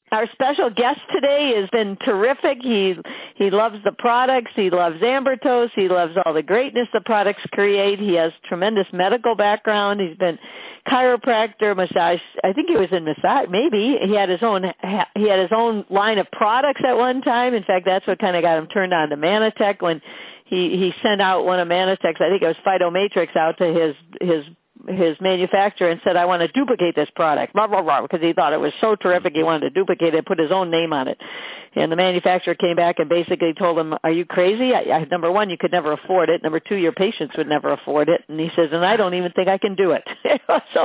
Our special guest today has been terrific. He loves the products. He loves Ambertos. He loves all the greatness the products create. He has tremendous medical background. He's been chiropractor, massage. I think he was in massage. Maybe he had his own line of products at one time. In fact, that's what kind of got him turned on to Manatech when he sent out one of Manatech's, I think it was Phytomatrix, out to his manufacturer and said, I want to duplicate this product, blah, blah, blah, because he thought it was so terrific he wanted to duplicate it, put his own name on it. And the manufacturer came back and basically told him, are you crazy? Number one, you could never afford it. Number two, your patients would never afford it. And he says, and I don't even think I can do it. So,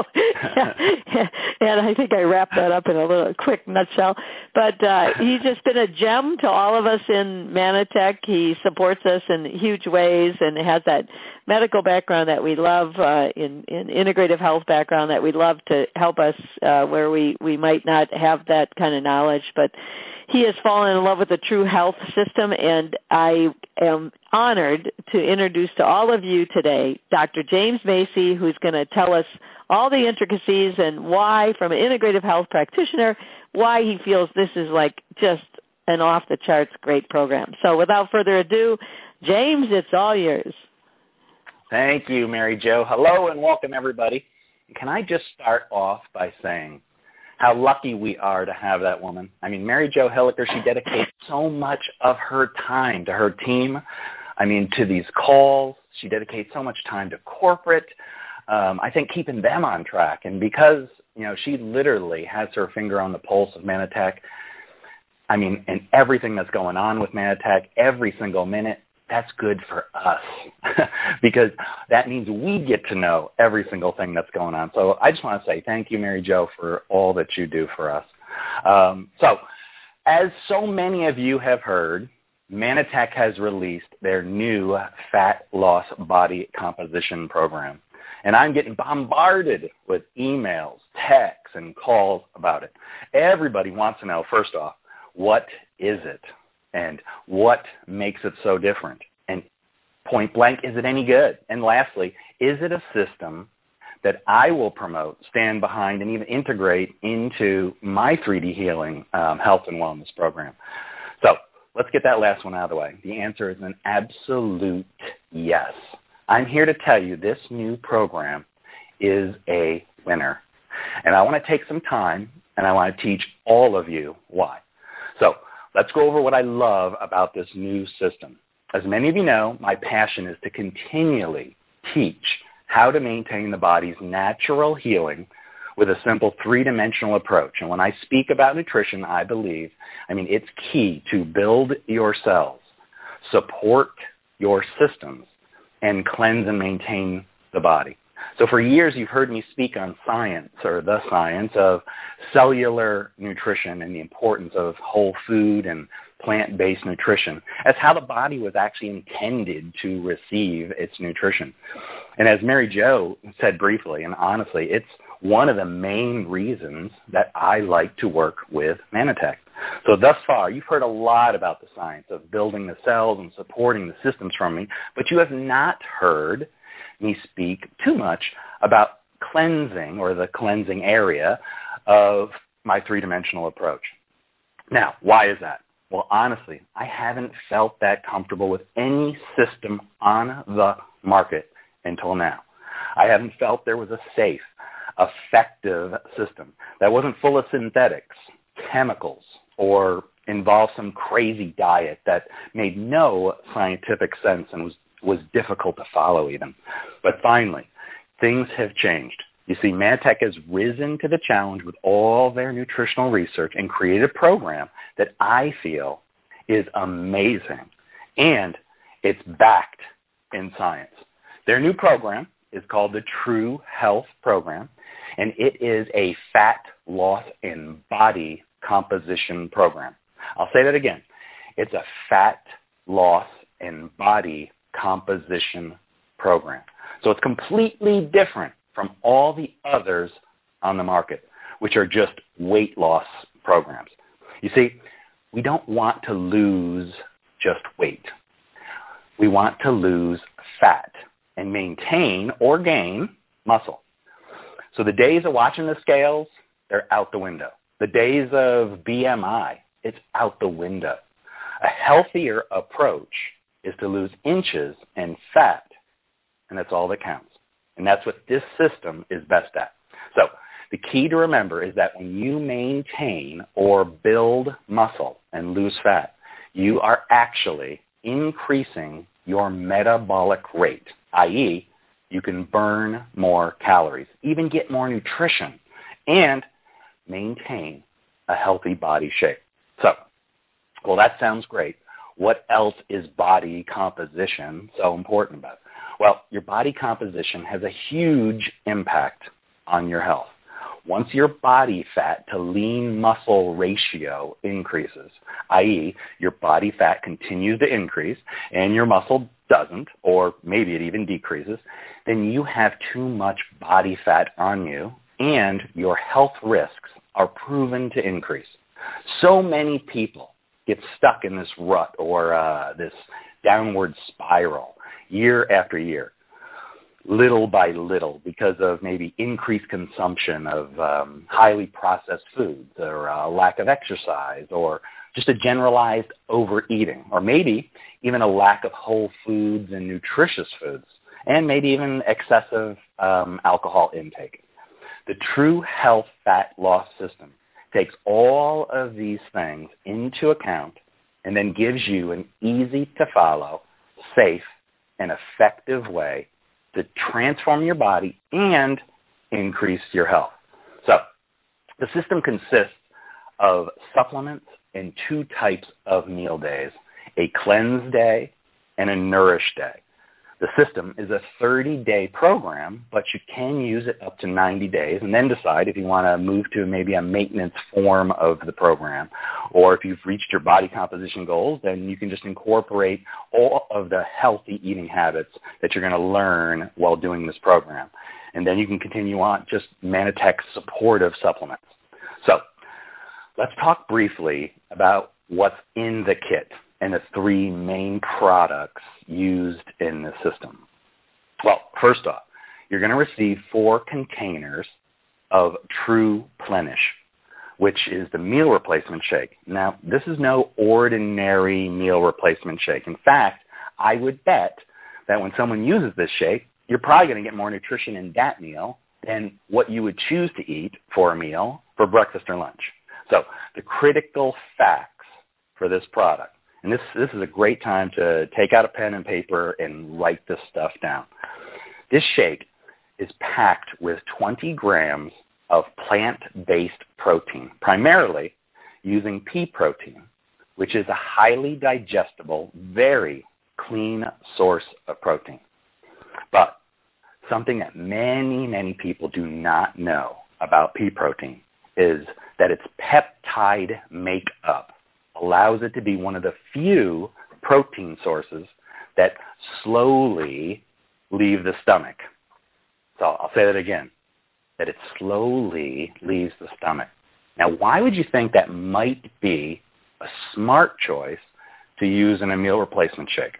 and I think I wrapped that up in a little quick nutshell. But he's just been a gem to all of us in Manatech. He supports us in huge ways and has that medical background that we love, in integrative health background that we love to help us where we might not have that kind of knowledge. But he has fallen in love with the True Health System, and I am honored to introduce to all of you today Dr. James Macy, who's going to tell us all the intricacies and why, from an integrative health practitioner, why he feels this is like just an off-the-charts great program. So without further ado, James, it's all yours. Thank you, Mary Jo. Hello and welcome, everybody. Can I just start off by saying how lucky we are to have that woman? I mean, Mary Jo Hilliker, she dedicates so much of her time to her team. I mean, to these calls. She dedicates so much time to corporate. I think keeping them on track. And because, she literally has her finger on the pulse of Manatech, I mean, and everything that's going on with Manatech every single minute, that's good for us because that means we get to know every single thing that's going on. So I just want to say thank you, Mary Jo, for all that you do for us. So as so many of you have heard, Manatech has released their new fat loss body composition program. And I'm getting bombarded with emails, texts, and calls about it. Everybody wants to know, first off, what is it? And what makes it so different? And point blank, is it any good? And lastly, is it a system that I will promote, stand behind, and even integrate into my 3D healing health and wellness program? So let's get that last one out of the way. The answer is an absolute yes. I'm here to tell you this new program is a winner. And I want to take some time, and I want to teach all of you why. So let's go over what I love about this new system. As many of you know, my passion is to continually teach how to maintain the body's natural healing with a simple three-dimensional approach. And when I speak about nutrition, I believe, it's key to build your cells, support your systems, and cleanse and maintain the body. So for years, you've heard me speak on science, or the science of cellular nutrition and the importance of whole food and plant-based nutrition as how the body was actually intended to receive its nutrition. And as Mary Jo said briefly, and honestly, it's one of the main reasons that I like to work with Manatech. So thus far, you've heard a lot about the science of building the cells and supporting the systems from me, but you have not heard me speak too much about cleansing, or the cleansing area of my three-dimensional approach. Now, why is that? Well, honestly, I haven't felt that comfortable with any system on the market until now. I haven't felt there was a safe, effective system that wasn't full of synthetics, chemicals, or involved some crazy diet that made no scientific sense and was difficult to follow even. But finally, things have changed. You see, Manatech has risen to the challenge with all their nutritional research and created a program that I feel is amazing, and it's backed in science. Their new program is called the True Health Program, and it is a fat loss and body composition program. I'll say that again. It's a fat loss and body composition program. So it's completely different from all the others on the market, which are just weight loss programs. You see, we don't want to lose just weight. We want to lose fat and maintain or gain muscle. So the days of watching the scales, they're out the window. The The days of BMI, it's out the window. A healthier approach is to lose inches and fat, and that's all that counts. And that's what this system is best at. So the key to remember is that when you maintain or build muscle and lose fat, you are actually increasing your metabolic rate, i.e., you can burn more calories, even get more nutrition, and maintain a healthy body shape. So, well, that sounds great. What else is body composition so important about? Well, your body composition has a huge impact on your health. Once your body fat to lean muscle ratio increases, i.e., your body fat continues to increase and your muscle doesn't, or maybe it even decreases, then you have too much body fat on you and your health risks are proven to increase. So many people get stuck in this rut or this downward spiral year after year, little by little, because of maybe increased consumption of highly processed foods or lack of exercise or just a generalized overeating, or maybe even a lack of whole foods and nutritious foods, and maybe even excessive alcohol intake. The True Health Fat Loss System takes all of these things into account and then gives you an easy-to-follow, safe, and effective way to transform your body and increase your health. So the system consists of supplements and two types of meal days, a cleanse day and a nourish day. The system is a 30-day program, but you can use it up to 90 days and then decide if you want to move to maybe a maintenance form of the program. Or if you've reached your body composition goals, then you can just incorporate all of the healthy eating habits that you're going to learn while doing this program. And then you can continue on just Manitech supportive supplements. So let's talk briefly about what's in the kit and the three main products used in the system. Well, first off, you're going to receive 4 containers of True Plenish, which is the meal replacement shake. Now, this is no ordinary meal replacement shake. In fact, I would bet that when someone uses this shake, you're probably going to get more nutrition in that meal than what you would choose to eat for a meal for breakfast or lunch. So the critical facts for this product. And this is a great time to take out a pen and paper and write this stuff down. This shake is packed with 20 grams of plant-based protein, primarily using pea protein, which is a highly digestible, very clean source of protein. But something that many, many people do not know about pea protein is that its peptide makeup allows it to be one of the few protein sources that slowly leave the stomach. So I'll say that again, that it slowly leaves the stomach. Now, why would you think that might be a smart choice to use in a meal replacement shake?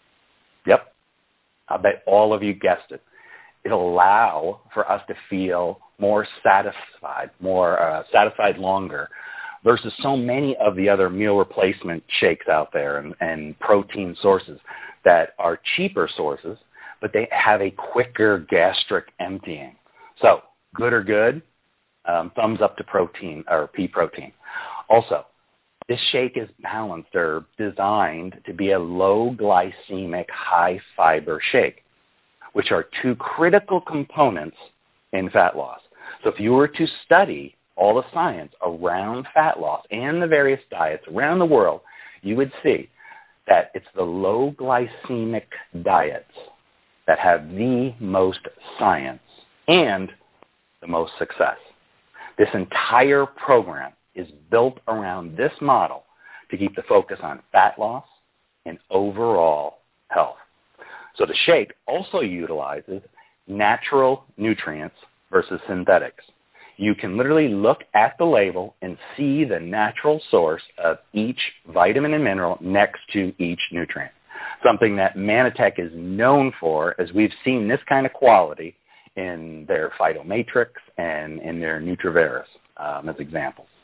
Yep, I bet all of you guessed it. It'll allow for us to feel more satisfied, satisfied longer, versus so many of the other meal replacement shakes out there and protein sources that are cheaper sources, but they have a quicker gastric emptying. So good or good, thumbs up to protein or pea protein. Also, this shake is balanced or designed to be a low glycemic, high fiber shake, which are 2 critical components in fat loss. So if you were to study all the science around fat loss and the various diets around the world, you would see that it's the low glycemic diets that have the most science and the most success. This entire program is built around this model to keep the focus on fat loss and overall health. So the shake also utilizes natural nutrients versus synthetics. You can literally look at the label and see the natural source of each vitamin and mineral next to each nutrient, something that Manitech is known for, as we've seen this kind of quality in their Phytomatrix and in their Nutriveris as examples.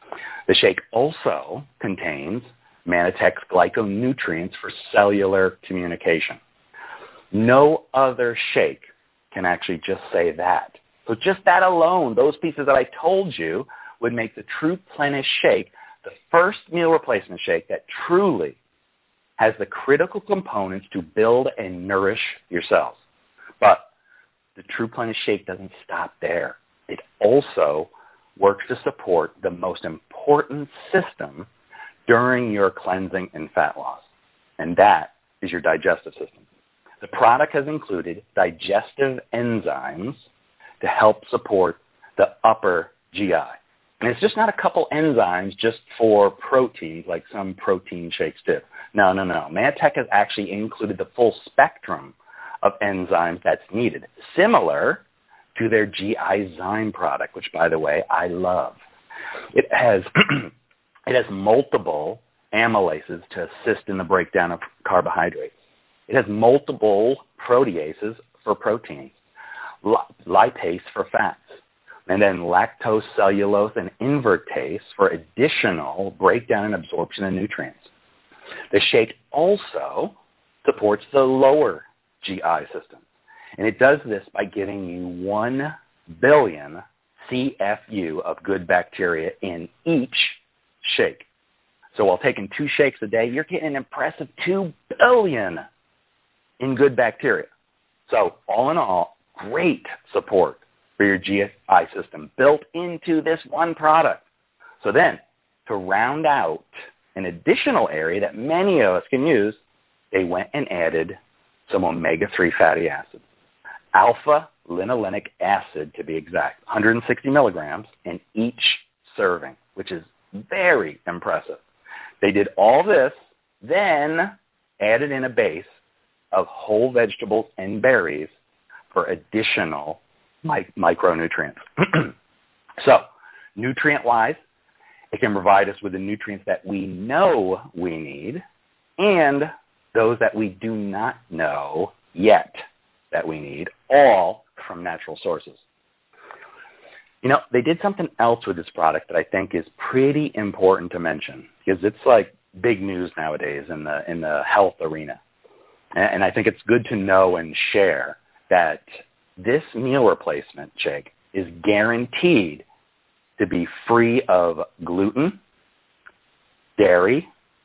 The shake also contains Manitech's glyconutrients for cellular communication. No other shake can actually just say that. So just that alone, those pieces that I told you, would make the TruePlenish shake the first meal replacement shake that truly has the critical components to build and nourish your cells. But the TruePlenish shake doesn't stop there. It also works to support the most important system during your cleansing and fat loss, and that is your digestive system. The product has included digestive enzymes to help support the upper GI. And it's just not a couple enzymes just for proteins like some protein shakes do. No. Manitech has actually included the full spectrum of enzymes that's needed, similar to their GI Zyme product, which, by the way, I love. It has multiple amylases to assist in the breakdown of carbohydrates. It has multiple proteases for proteins, lipase for fats, and then lactose, cellulose, and invertase for additional breakdown and absorption of nutrients. The shake also supports the lower GI system, and it does this by giving you 1 billion CFU of good bacteria in each shake. So while taking 2 shakes a day, you're getting an impressive 2 billion in good bacteria. So all in all, great support for your GI system built into this one product. So then, to round out an additional area that many of us can use, they went and added some omega-3 fatty acids. Alpha-linolenic acid, to be exact, 160 milligrams in each serving, which is very impressive. They did all this, then added in a base of whole vegetables and berries for additional micronutrients. So, nutrient-wise, it can provide us with the nutrients that we know we need and those that we do not know yet that we need, all from natural sources. You know, they did something else with this product that I think is pretty important to mention because it's like big news nowadays in the health arena. And I think it's good to know and share that this meal replacement shake is guaranteed to be free of gluten, dairy,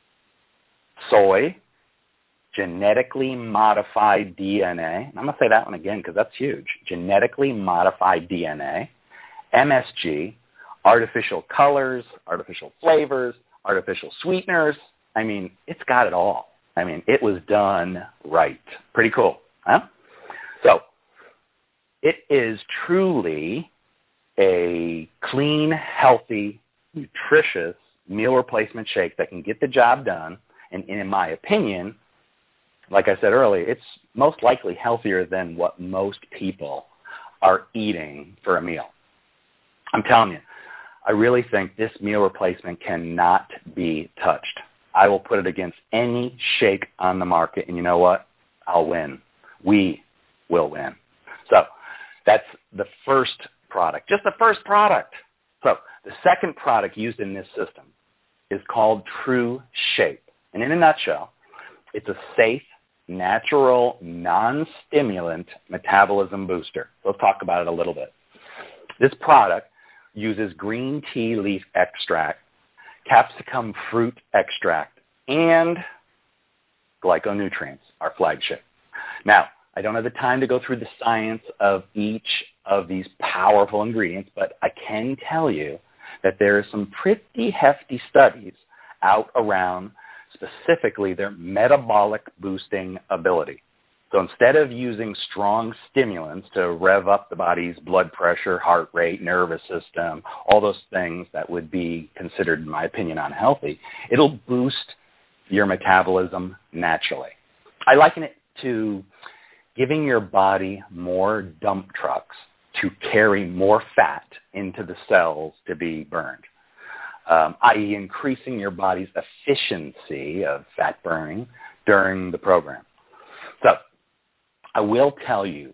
soy, genetically modified DNA. I'm going to say that one again because that's huge. Genetically modified DNA, MSG, artificial colors, artificial flavors, artificial sweeteners. I mean, it's got it all. I mean, it was done right. Pretty cool, huh? So it is truly a clean, healthy, nutritious meal replacement shake that can get the job done. And in my opinion, like I said earlier, it's most likely healthier than what most people are eating for a meal. I'm telling you, I really think this meal replacement cannot be touched. I will put it against any shake on the market, and you know what? I'll win. We will win. So that's the first product, just the first product. So the second product used in this system is called True Shape. And in a nutshell, it's a safe, natural, non-stimulant metabolism booster. Let's talk about it a little bit. This product uses green tea leaf extract, capsicum fruit extract, and glyconutrients, our flagship. Now, I don't have the time to go through the science of each of these powerful ingredients, but I can tell you that there are some pretty hefty studies out around specifically their metabolic boosting ability. So instead of using strong stimulants to rev up the body's blood pressure, heart rate, nervous system, all those things that would be considered, in my opinion, unhealthy, it'll boost your metabolism naturally. I liken it to giving your body more dump trucks to carry more fat into the cells to be burned, i.e. increasing your body's efficiency of fat burning during the program. So I will tell you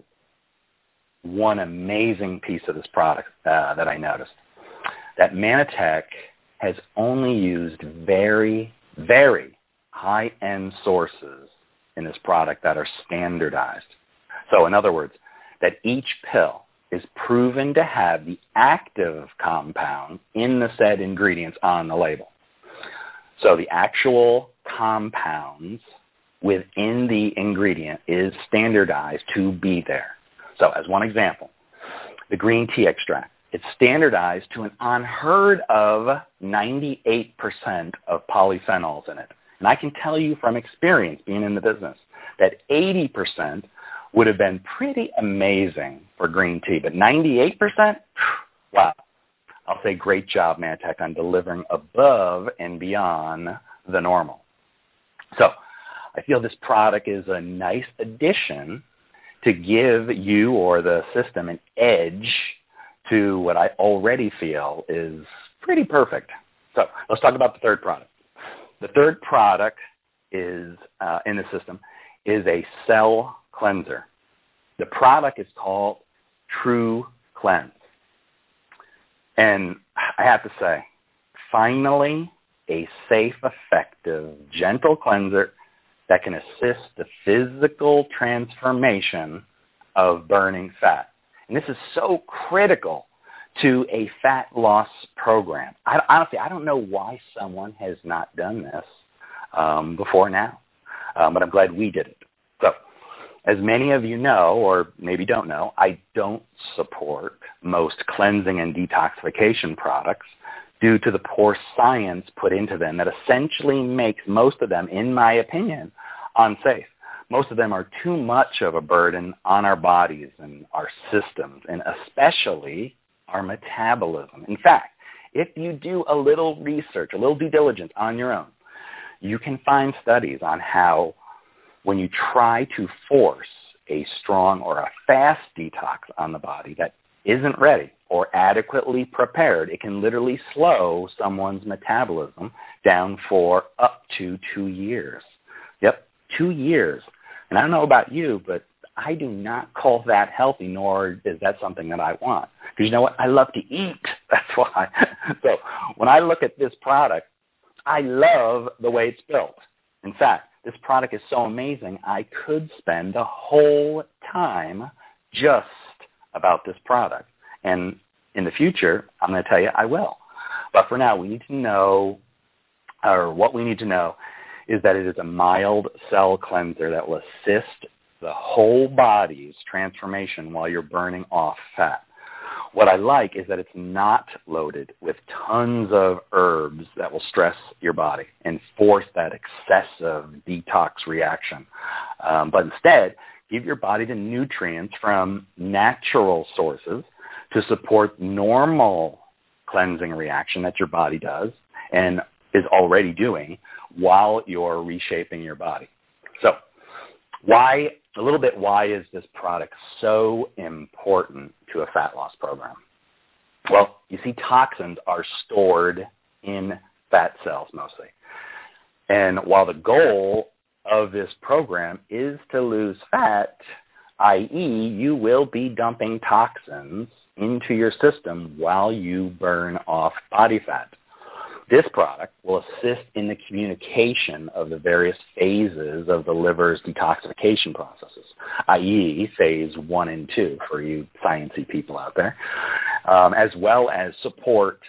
one amazing piece of this product that I noticed, that Manitech has only used very, very high-end sources in this product that are standardized. So in other words, that each pill is proven to have the active compound in the said ingredients on the label. So the actual compounds within the ingredient is standardized to be there. So as one example, the green tea extract, it's standardized to an unheard of 98% of polyphenols in it. And I can tell you from experience being in the business that 80% would have been pretty amazing for green tea, but 98%, wow. I'll say great job, Mannatech, on delivering above and beyond the normal. So I feel this product is a nice addition to give you or the system an edge to what I already feel is pretty perfect. So let's talk about the third product. The third product is in the system is a cell cleanser. The product is called True Cleanse. And I have to say, finally, a safe, effective, gentle cleanser that can assist the physical transformation of burning fat. And this is so critical to a fat loss program. Honestly, I don't know why someone has not done this before now, but I'm glad we did it. So, as many of you know, or maybe don't know, I don't support most cleansing and detoxification products due to the poor science put into them that essentially makes most of them, in my opinion, unsafe. Most of them are too much of a burden on our bodies and our systems, and especially our metabolism. In fact, if you do a little research, a little due diligence on your own, you can find studies on how when you try to force a strong or a fast detox on the body that isn't ready or adequately prepared, it can literally slow someone's metabolism down for up to 2 years. Yep, 2 years. And I don't know about you, but I do not call that healthy, nor is that something that I want. Because you know what? I love to eat. That's why. So when I look at this product, I love the way it's built. In fact, this product is so amazing, I could spend the whole time just about this product. And in the future, I'm going to tell you I will. But for now, we need to know, or what we need to know, is that it is a mild cell cleanser that will assist the whole body's transformation while you're burning off fat. What I like is that it's not loaded with tons of herbs that will stress your body and force that excessive detox reaction. But instead, give your body the nutrients from natural sources to support normal cleansing reaction that your body does and is already doing while you're reshaping your body. So why is this product so important to a fat loss program? Well, you see, toxins are stored in fat cells mostly. And while the goal of this program is to lose fat, i.e., you will be dumping toxins into your system while you burn off body fat. This product will assist in the communication of the various phases of the liver's detoxification processes, i.e. phase 1 and 2 for you sciencey people out there, as well as support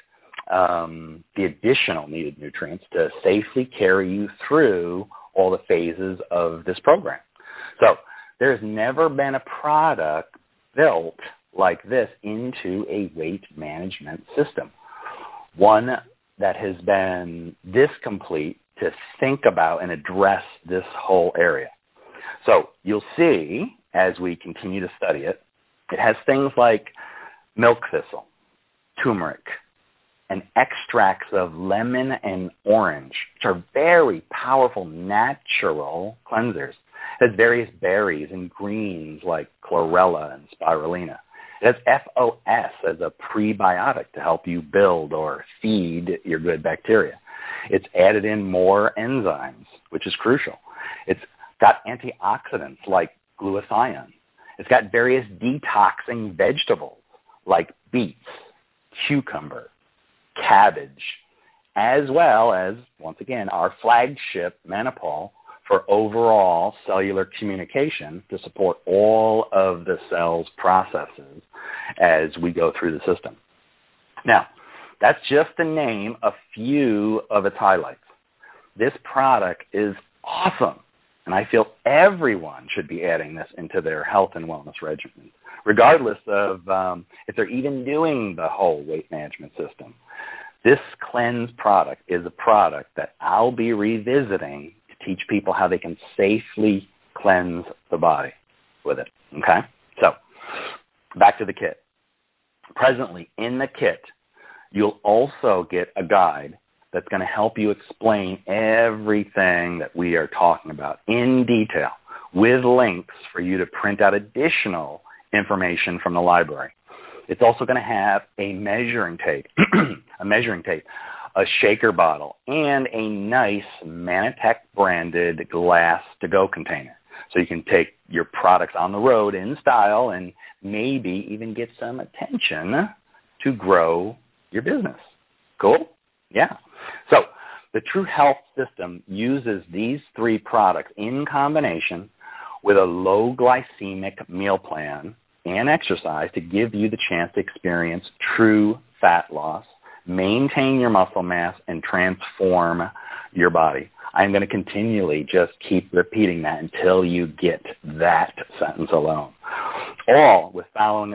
the additional needed nutrients to safely carry you through all the phases of this program. So there's never been a product built like this into a weight management system. One that has been this complete to think about and address this whole area. So you'll see, as we continue to study it, it has things like milk thistle, turmeric, and extracts of lemon and orange, which are very powerful natural cleansers. It has various berries and greens like chlorella and spirulina. It has FOS as a prebiotic to help you build or feed your good bacteria. It's added in more enzymes, which is crucial. It's got antioxidants like glutathione. It's got various detoxing vegetables like beets, cucumber, cabbage, as well as, once again, our flagship Menopol for overall cellular communication to support all of the cell's processes as we go through the system. Now, that's just to name a few of its highlights. This product is awesome, and I feel everyone should be adding this into their health and wellness regimen, regardless of if they're even doing the whole weight management system. This Cleanse product is a product that I'll be revisiting to teach people how they can safely cleanse the body with it, okay? So, back to the kit. Presently, in the kit, you'll also get a guide that's going to help you explain everything that we are talking about in detail with links for you to print out additional information from the library. It's also going to have a measuring tape, a shaker bottle, and a nice Manatech branded glass to-go container. So you can take your products on the road in style and maybe even get some attention to grow your business. Cool? Yeah. So the True Health System uses these 3 products in combination with a low glycemic meal plan and exercise to give you the chance to experience true fat loss, maintain your muscle mass, and transform your body. I'm going to continually just keep repeating that until you get that sentence alone. All with following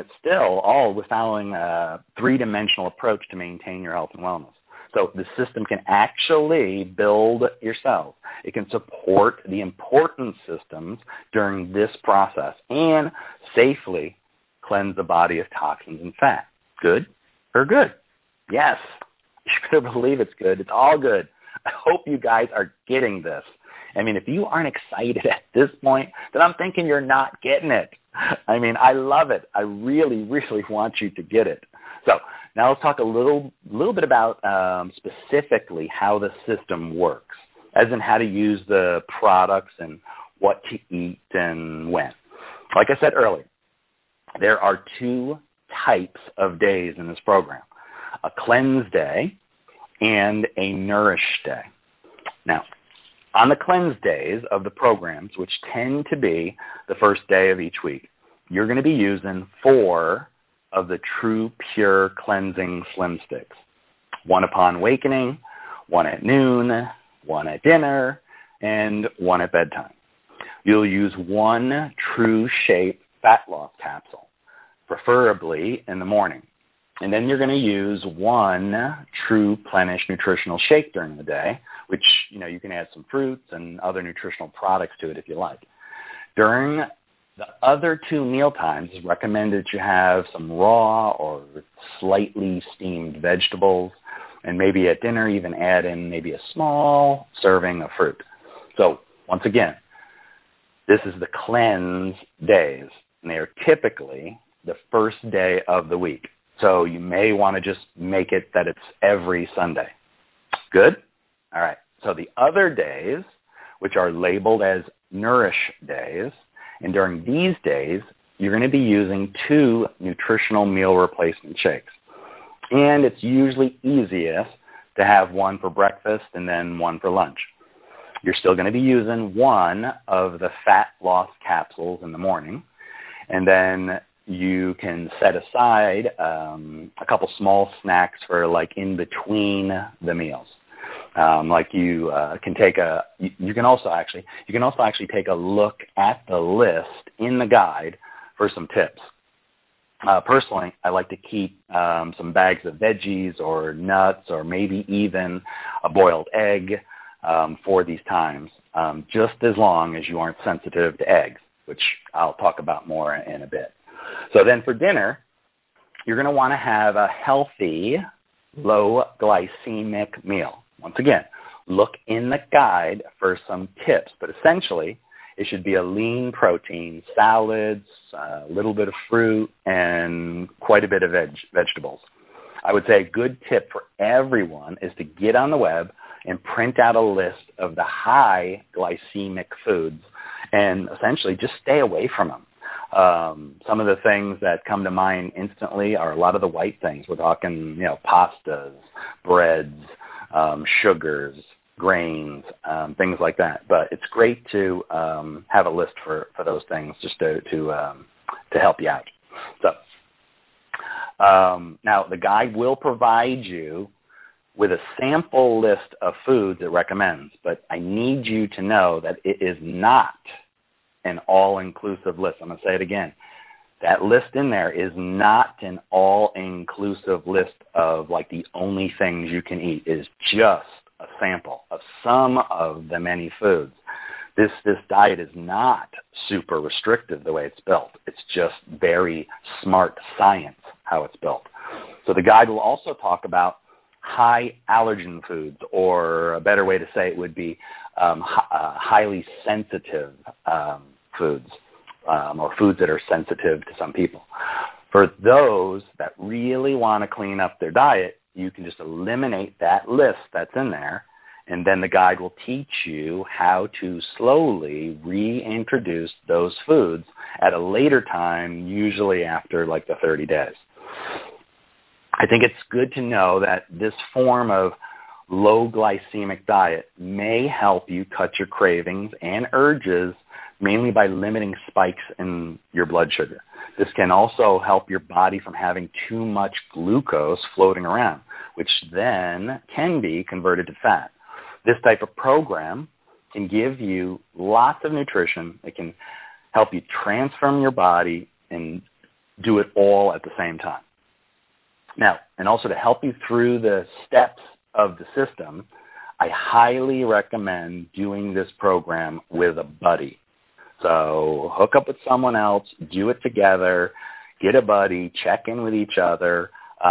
a 3-dimensional approach to maintain your health and wellness. So the system can actually build your cells. It can support the important systems during this process and safely cleanse the body of toxins and fat. Good or good? Yes. You better believe it's good. It's all good. I hope you guys are getting this. I mean, if you aren't excited at this point, then I'm thinking you're not getting it. I mean, I love it. I really, really want you to get it. So now let's talk a little bit about specifically how the system works, as in how to use the products and what to eat and when. Like I said earlier, there are 2 types of days in this program, a cleanse day and a nourish day. Now, on the cleanse days of the programs, which tend to be the first day of each week, you're going to be using 4 of the True Pure Cleansing Slim Sticks. 1 upon awakening, 1 at noon, 1 at dinner, and 1 at bedtime. You'll use 1 True Shape fat loss capsule, preferably in the morning. And then you're going to use 1 True Plenish nutritional shake during the day, which, you can add some fruits and other nutritional products to it if you like. During the other 2 meal times, it's recommended that you have some raw or slightly steamed vegetables, and maybe at dinner even add in maybe a small serving of fruit. So once again, this is the cleanse days, and they are typically the first day of the week. So you may want to just make it that it's every Sunday. Good? All right. So the other days, which are labeled as nourish days, and during these days, you're going to be using 2 nutritional meal replacement shakes. And it's usually easiest to have 1 for breakfast and then 1 for lunch. You're still going to be using 1 of the fat loss capsules in the morning, and then you can set aside a couple small snacks for like in between the meals. Like you can also actually take a look at the list in the guide for some tips. Personally, I like to keep some bags of veggies or nuts or maybe even a boiled egg for these times, just as long as you aren't sensitive to eggs, which I'll talk about more in a bit. So then for dinner, you're going to want to have a healthy, low glycemic meal. Once again, look in the guide for some tips, but essentially it should be a lean protein, salads, a little bit of fruit, and quite a bit of vegetables. I would say a good tip for everyone is to get on the web and print out a list of the high glycemic foods and essentially just stay away from them. Some of the things that come to mind instantly are a lot of the white things. We're talking, pastas, breads, sugars, grains, things like that. But it's great to have a list for those things just to help you out. So now the guide will provide you with a sample list of foods it recommends, but I need you to know that it is not an all-inclusive list. I'm going to say it again. That list in there is not an all-inclusive list of like the only things you can eat. It is just a sample of some of the many foods. This diet is not super restrictive the way it's built. It's just very smart science how it's built. So the guide will also talk about high allergen foods, or a better way to say it would be highly sensitive foods, or foods that are sensitive to some people. For those that really want to clean up their diet, you can just eliminate that list that's in there, and then the guide will teach you how to slowly reintroduce those foods at a later time, usually after like the 30 days. I think it's good to know that this form of low glycemic diet may help you cut your cravings and urges, mainly by limiting spikes in your blood sugar. This can also help your body from having too much glucose floating around, which then can be converted to fat. This type of program can give you lots of nutrition. It can help you transform your body and do it all at the same time. Now, and also to help you through the steps of the system, I highly recommend doing this program with a buddy. So hook up with someone else, do it together, get a buddy, check in with each other,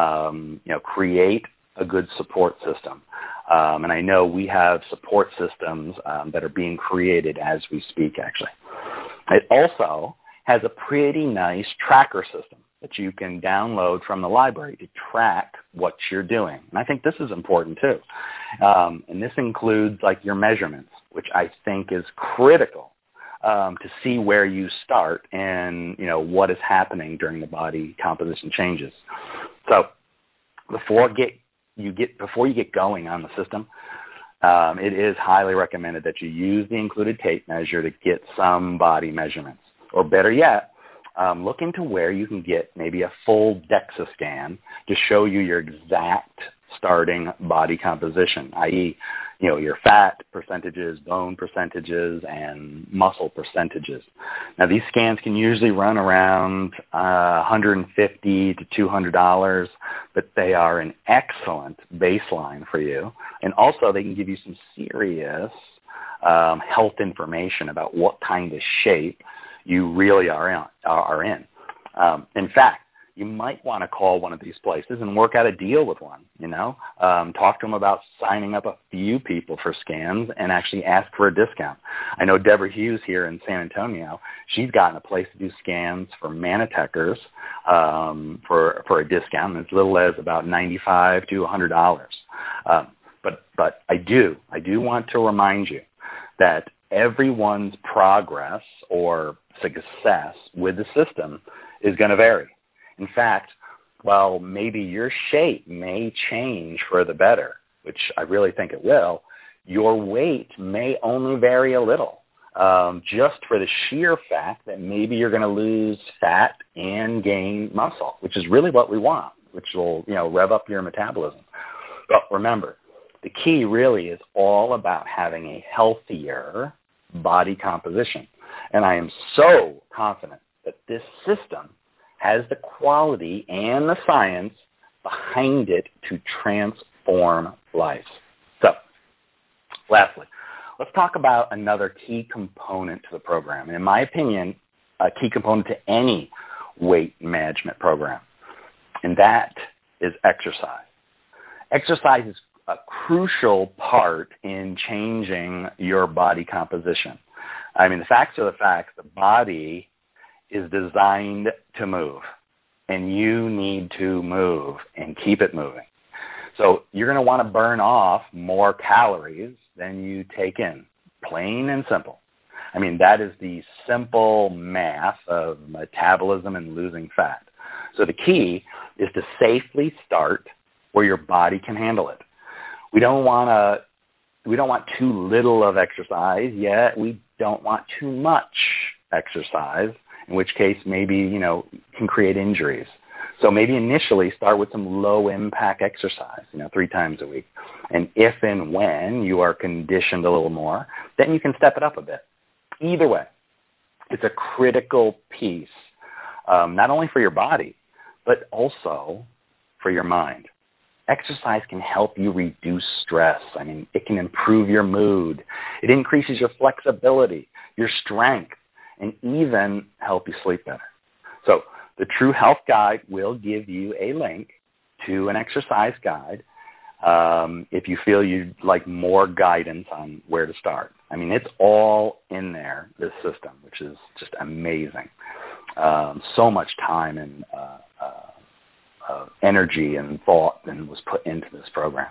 create a good support system. And I know we have support systems that are being created as we speak, actually. It also has a pretty nice tracker system that you can download from the library to track what you're doing. And I think this is important too. And this includes like your measurements, which I think is critical to see where you start and, what is happening during the body composition changes. So before you get going on the system, it is highly recommended that you use the included tape measure to get some body measurements. Or better yet, look into where you can get maybe a full DEXA scan to show you your exact starting body composition, i.e., your fat percentages, bone percentages, and muscle percentages. Now, these scans can usually run around $150 to $200, but they are an excellent baseline for you. And also, they can give you some serious health information about what kind of shape you really are in. In fact, you might want to call one of these places and work out a deal with one, talk to them about signing up a few people for scans and actually ask for a discount. I know Deborah Hughes here in San Antonio, she's gotten a place to do scans for Manitechers for a discount as little as about $95 to $100. But I do want to remind you that everyone's progress or success with the system is going to vary. In fact, while maybe your shape may change for the better, which I really think it will, your weight may only vary a little, just for the sheer fact that maybe you're going to lose fat and gain muscle, which is really what we want, which will, rev up your metabolism. But remember, the key really is all about having a healthier body composition. And I am so confident that this system has the quality and the science behind it to transform lives. So, lastly, let's talk about another key component to the program. In my opinion, a key component to any weight management program, and that is exercise. Exercise is a crucial part in changing your body composition. I mean, the facts are the facts. The body is designed to move, and you need to move and keep it moving. So you're going to want to burn off more calories than you take in, plain and simple. I mean, that is the simple math of metabolism and losing fat. So the key is to safely start where your body can handle it. We don't want too little of exercise, yet we don't want too much exercise, in which case maybe, can create injuries. So maybe initially start with some low-impact exercise, 3 times a week. And if and when you are conditioned a little more, then you can step it up a bit. Either way, it's a critical piece, not only for your body, but also for your mind. Exercise can help you reduce stress. It can improve your mood. It increases your flexibility, your strength, and even help you sleep better. So the True Health Guide will give you a link to an exercise guide if you feel you'd like more guidance on where to start. It's all in there, this system, which is just amazing. So much time and energy and thought and was put into this program.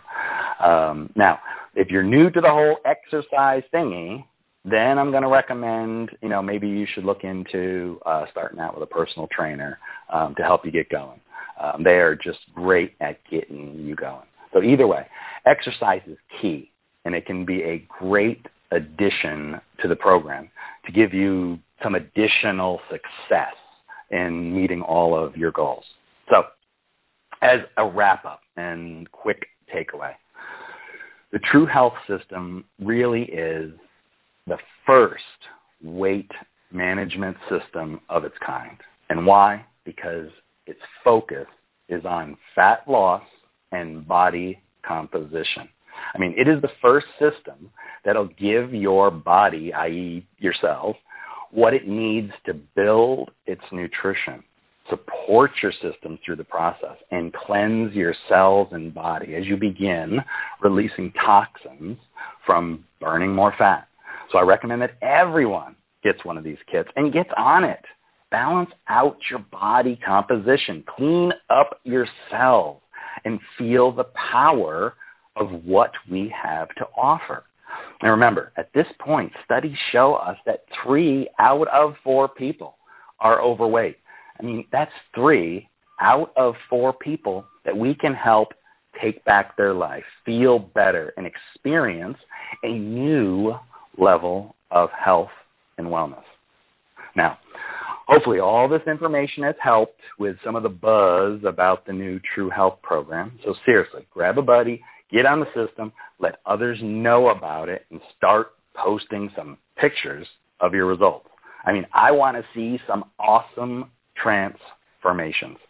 Now, if you're new to the whole exercise thingy, then I'm going to recommend, maybe you should look into starting out with a personal trainer to help you get going. They are just great at getting you going. So either way, exercise is key, and it can be a great addition to the program to give you some additional success in meeting all of your goals. So as a wrap-up and quick takeaway, the True Health System really is the first weight management system of its kind. And why? Because its focus is on fat loss and body composition. It is the first system that'll give your body, i.e. yourself, what it needs to build its nutrition, support your system through the process, and cleanse your cells and body as you begin releasing toxins from burning more fat. So I recommend that everyone gets one of these kits and gets on it. Balance out your body composition. Clean up your cells and feel the power of what we have to offer. And remember, at this point, studies show us that 3 out of 4 people are overweight. That's 3 out of 4 people that we can help take back their life, feel better, and experience a new level of health and wellness. Now, hopefully all this information has helped with some of the buzz about the new True Health program. So seriously, grab a buddy, get on the system, let others know about it, and start posting some pictures of your results. I want to see some awesome transformations.